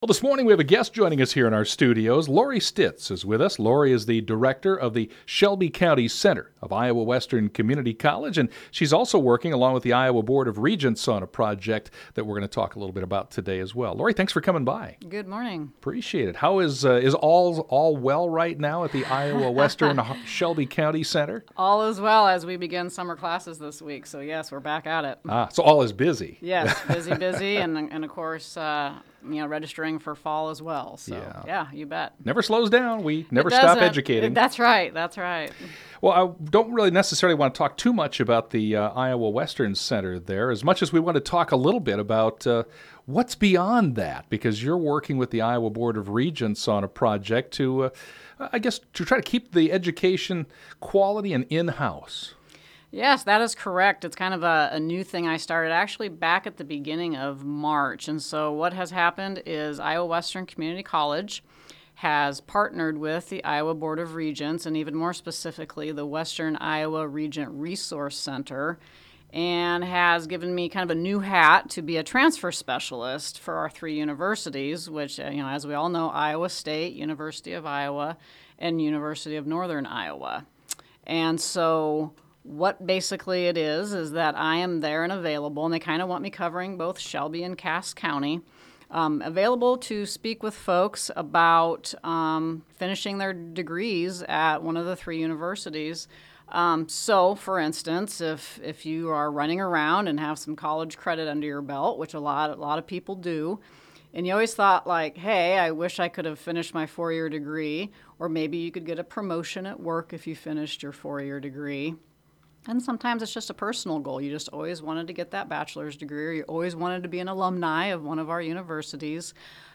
Well, this morning we have a guest joining us here in our studios. Lori Stitz is with us. Lori is the director of the Shelby County Center of Iowa Western Community College, and she's also working along with the Iowa Board of Regents on a project that we're going to talk a little bit about today as well. Lori, thanks for coming by. Good morning. Appreciate it. How is all well right now at the Iowa Western Shelby County Center? All is well as we begin summer classes this week. So yes, we're back at it. So all is busy. Yes, busy, and of course, registering for fall as well. So yeah, you bet. Never slows down. We never stop educating. That's right. Well, I don't really necessarily want to talk too much about the Iowa Western Center there, as much as we want to talk a little bit about what's beyond that, because you're working with the Iowa Board of Regents on a project to try to keep the education quality and in-house. Yes, that is correct. It's kind of a new thing I started actually back at the beginning of March. And so what has happened is Iowa Western Community College has partnered with the Iowa Board of Regents, and even more specifically, the Western Iowa Regent Resource Center, and has given me kind of a new hat to be a transfer specialist for our three universities, which, as we all know, Iowa State, University of Iowa, and University of Northern Iowa. And so what basically it is that I am there and available, and they kind of want me covering both Shelby and Cass County, available to speak with folks about finishing their degrees at one of the three universities. So, for instance, if you are running around and have some college credit under your belt, which a lot of people do, and you always thought like, hey, I wish I could have finished my 4-year degree, or maybe you could get a promotion at work if you finished your 4-year degree. And sometimes it's just a personal goal. You just always wanted to get that bachelor's degree, or you always wanted to be an alumni of one of our universities.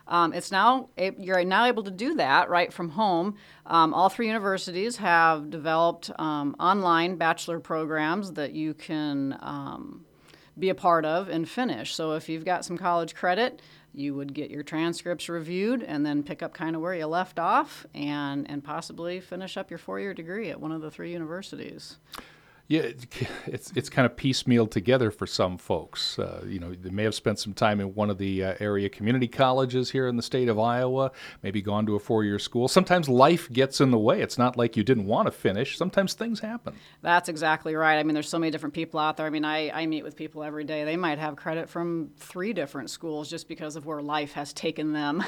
You're now able to do that right from home. All three universities have developed online bachelor programs that you can be a part of and finish. So if you've got some college credit, you would get your transcripts reviewed and then pick up kind of where you left off and possibly finish up your 4-year degree at one of the three universities. Yeah, it's kind of piecemeal together for some folks. They may have spent some time in one of the area community colleges here in the state of Iowa, maybe gone to a 4-year school. Sometimes life gets in the way. It's not like you didn't want to finish. Sometimes things happen. That's exactly right. I mean, there's so many different people out there. I mean, I meet with people every day. They might have credit from 3 different schools just because of where life has taken them.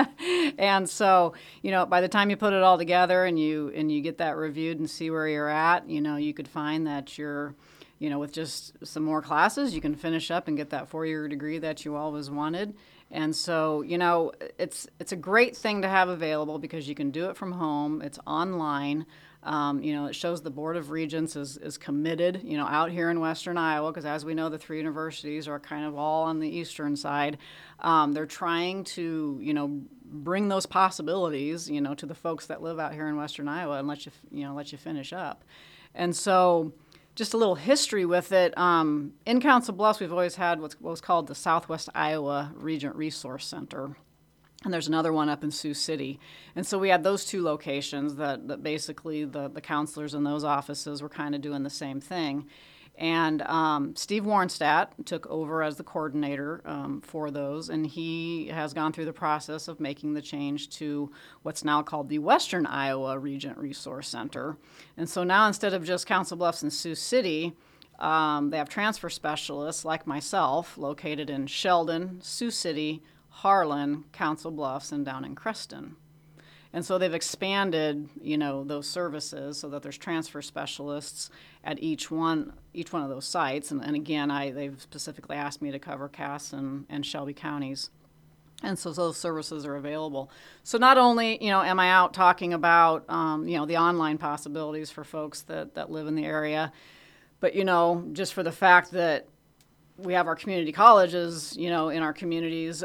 And so, by the time you put it all together and you get that reviewed and see where you're at, you could find that you're, with just some more classes, you can finish up and get that 4-year degree that you always wanted. And so, it's a great thing to have available because you can do it from home. It's online. It shows the Board of Regents is committed, out here in Western Iowa, because as we know, the three universities are kind of all on the eastern side. They're trying to, bring those possibilities, to the folks that live out here in Western Iowa and let you finish up. And so just a little history with it. In Council Bluffs, we've always had what was called the Southwest Iowa Regent Resource Center. And there's another one up in Sioux City. And so we had those two locations that basically the counselors in those offices were kind of doing the same thing. And Steve Warnstadt took over as the coordinator for those, and he has gone through the process of making the change to what's now called the Western Iowa Regent Resource Center. And so now instead of just Council Bluffs and Sioux City, they have transfer specialists like myself located in Sheldon, Sioux City, Harlan, Council Bluffs, and down in Creston. And so they've expanded, those services so that there's transfer specialists at each one of those sites. And again, they've specifically asked me to cover Cass and Shelby counties. And so those services are available. So not only, am I out talking about, the online possibilities for folks that live in the area, but, just for the fact that we have our community colleges, in our communities,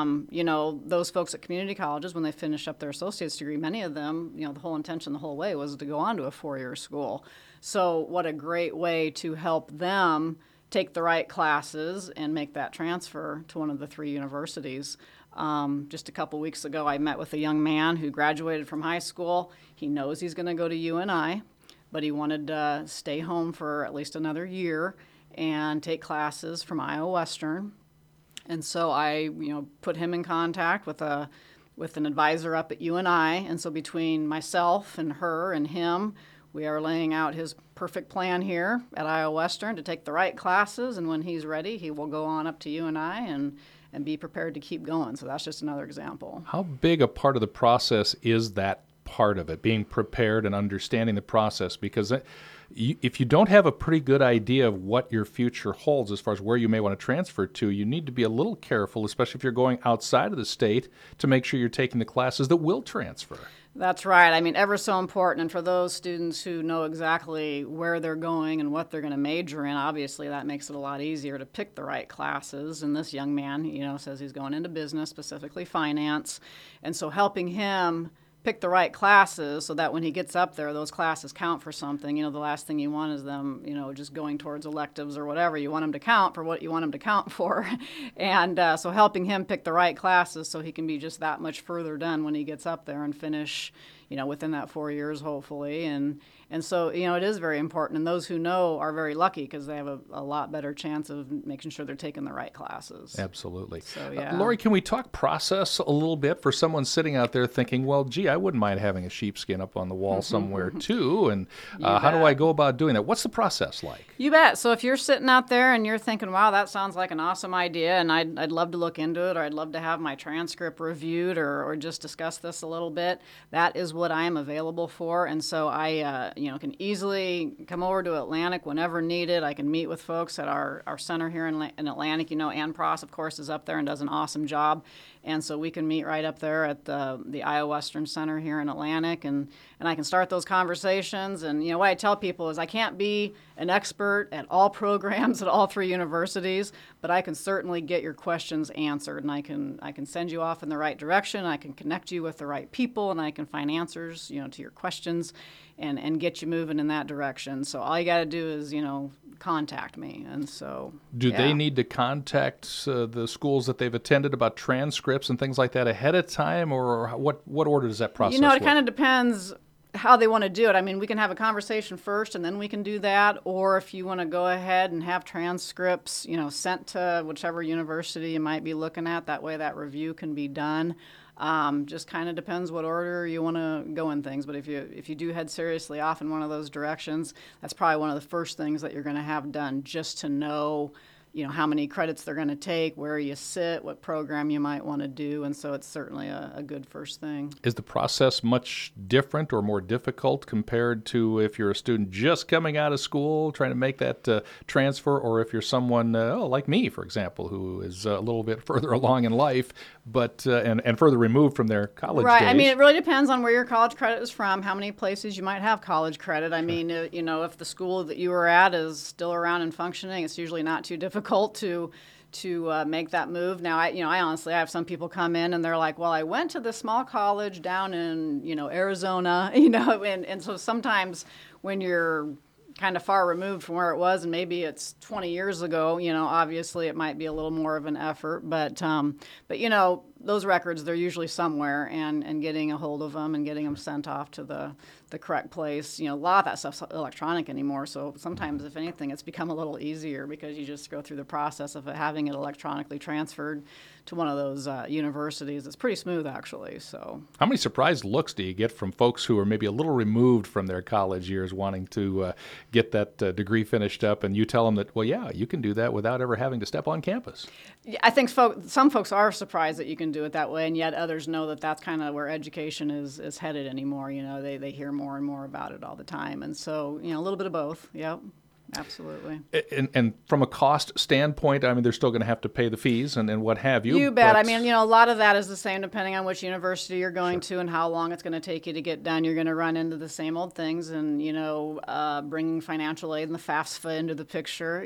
those folks at community colleges, when they finish up their associate's degree, many of them, the whole intention the whole way was to go on to a 4-year school. So what a great way to help them take the right classes and make that transfer to one of the three universities. Just a couple weeks ago, I met with a young man who graduated from high school. He knows he's going to go to UNI, but he wanted to stay home for at least another year and take classes from Iowa Western. And so I, put him in contact with an advisor up at UNI. And so between myself and her and him, we are laying out his perfect plan here at Iowa Western to take the right classes. And when he's ready, he will go on up to UNI and be prepared to keep going. So that's just another example. How big a part of the process is that part of it, being prepared and understanding the process? Because if you don't have a pretty good idea of what your future holds as far as where you may want to transfer to, you need to be a little careful, especially if you're going outside of the state, to make sure you're taking the classes that will transfer. That's right. I mean, ever so important. And for those students who know exactly where they're going and what they're going to major in, obviously that makes it a lot easier to pick the right classes. And this young man, says he's going into business, specifically finance. And so helping him pick the right classes so that when he gets up there, those classes count for something. The last thing you want is them, just going towards electives or whatever. You want them to count for what you want them to count for. And so helping him pick the right classes so he can be just that much further done when he gets up there and finish, within that 4 years, hopefully. And so, it is very important. And those who know are very lucky because they have a lot better chance of making sure they're taking the right classes. Absolutely. So, yeah. Lori, can we talk process a little bit for someone sitting out there thinking, well, gee, I wouldn't mind having a sheepskin up on the wall somewhere too. And how do I go about doing that? What's the process like? You bet. So if you're sitting out there and you're thinking, wow, that sounds like an awesome idea and I'd love to look into it, or I'd love to have my transcript reviewed or just discuss this a little bit, that is what I am available for. And so I can easily come over to Atlantic whenever needed. I can meet with folks at our center here in Atlantic. Ann Pross, of course, is up there and does an awesome job. And so we can meet right up there at the Iowa Western Center here in Atlantic, and I can start those conversations. And, what I tell people is I can't be an expert at all programs at all 3 universities, but I can certainly get your questions answered, and I can send you off in the right direction. I can connect you with the right people, and I can find answers, to your questions and get you moving in that direction. So all you got to do is, contact me. And so do they need to contact the schools that they've attended about transcripts and things like that ahead of time, or what order does that process it kind of depends how they want to do it. I mean, we can have a conversation first and then we can do that, or if you want to go ahead and have transcripts, sent to whichever university you might be looking at, that way that review can be done. Just kind of depends what order you want to go in things. But if you do head seriously off in one of those directions, that's probably one of the first things that you're going to have done, just to know, how many credits they're going to take, where you sit, what program you might want to do. And so it's certainly a good first thing. Is the process much different or more difficult compared to if you're a student just coming out of school trying to make that transfer, or if you're someone like me, for example, who is a little bit further along in life, but and further removed from their college days? Right. I mean, it really depends on where your college credit is from, how many places you might have college credit. I mean, if the school that you were at is still around and functioning, it's usually not too difficult to make that move. Now, I honestly, I have some people come in and they're like, well, I went to the small college down in, Arizona, and so sometimes when you're kind of far removed from where it was, and maybe it's 20 years ago, obviously it might be a little more of an effort, but those records, they're usually somewhere, and getting a hold of them and getting them sent off to the correct place. A lot of that stuff's electronic anymore, so sometimes, if anything, it's become a little easier because you just go through the process of having it electronically transferred to one of those universities. It's pretty smooth, actually. So, how many surprised looks do you get from folks who are maybe a little removed from their college years wanting to get that degree finished up, and you tell them that, well, yeah, you can do that without ever having to step on campus? I think some folks are surprised that you can do it that way, and yet others know that that's kind of where education is headed anymore. They hear more and more about it all the time, and so a little bit of both. Yep. Absolutely. And from a cost standpoint, I mean, they're still going to have to pay the fees and what have you. You bet. I mean, a lot of that is the same depending on which university you're going to and how long it's going to take you to get done. You're going to run into the same old things, and, bringing financial aid and the FAFSA into the picture,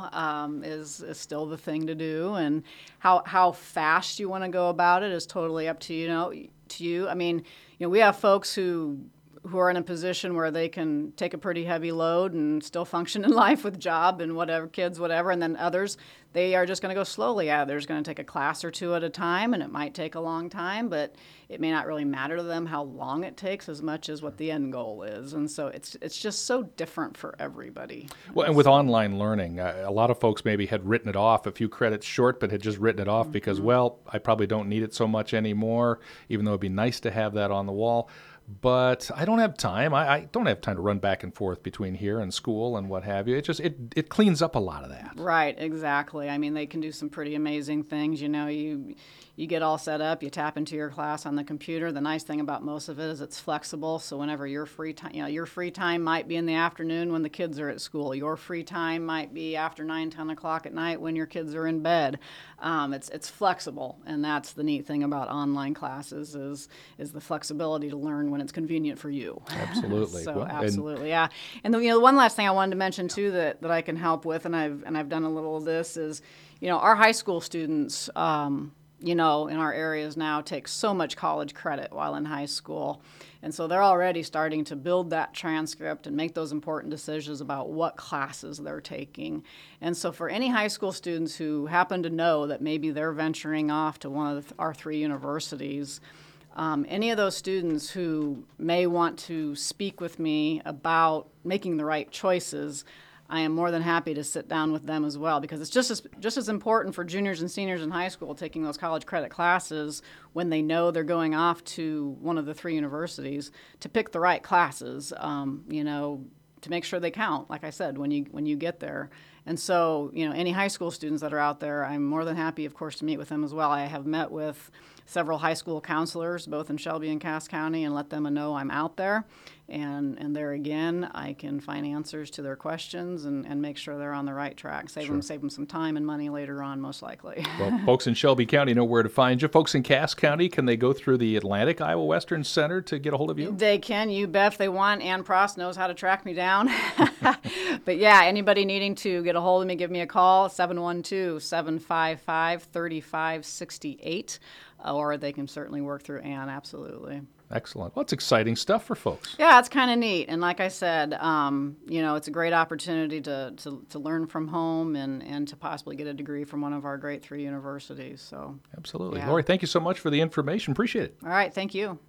is still the thing to do. And how fast you want to go about it is totally up to you. I mean, we have folks who are in a position where they can take a pretty heavy load and still function in life with job and whatever, kids, whatever. And then others, they are just going to go slowly. Yeah, they're just going to take a class or two at a time, and it might take a long time, but it may not really matter to them how long it takes as much as what the end goal is. And so it's just so different for everybody. Well, and with online learning, a lot of folks maybe had written it off a few credits short, but had just written it off because, well, I probably don't need it so much anymore, even though it'd be nice to have that on the wall. But I don't have time. I don't have time to run back and forth between here and school and what have you. It cleans up a lot of that. Right, exactly. I mean, they can do some pretty amazing things. You get all set up, you tap into your class on the computer. The nice thing about most of it is it's flexible. So whenever your free time, your free time might be in the afternoon when the kids are at school. Your free time might be after 9, 10 o'clock at night when your kids are in bed. It's flexible, and that's the neat thing about online classes is the flexibility to learn when it's convenient for you. Absolutely. So well, absolutely, yeah. And the one last thing I wanted to mention too that I can help with, and I've done a little of this is, our high school students, in our areas now take so much college credit while in high school. And so they're already starting to build that transcript and make those important decisions about what classes they're taking. And so for any high school students who happen to know that maybe they're venturing off to one of our 3 universities, any of those students who may want to speak with me about making the right choices, I am more than happy to sit down with them as well, because it's just as important for juniors and seniors in high school taking those college credit classes when they know they're going off to one of the 3 universities to pick the right classes, to make sure they count, like I said, when you get there. And so, any high school students that are out there, I'm more than happy, of course, to meet with them as well. I have met with several high school counselors, both in Shelby and Cass County, and let them know I'm out there. And there again, I can find answers to their questions and make sure they're on the right track. Save them some time and money later on, most likely. Well, folks in Shelby County know where to find you. Folks in Cass County, can they go through the Atlantic Iowa Western Center to get a hold of you? They can. You bet if they want. Ann Prost knows how to track me down. But yeah, anybody needing to get a hold of me, give me a call, 712-755-3568. Or they can certainly work through Ann, absolutely. Excellent. Well, it's exciting stuff for folks. Yeah, it's kind of neat. And like I said, it's a great opportunity to learn from home and to possibly get a degree from one of our great 3 universities. So absolutely. Yeah. Lori, thank you so much for the information. Appreciate it. All right, thank you.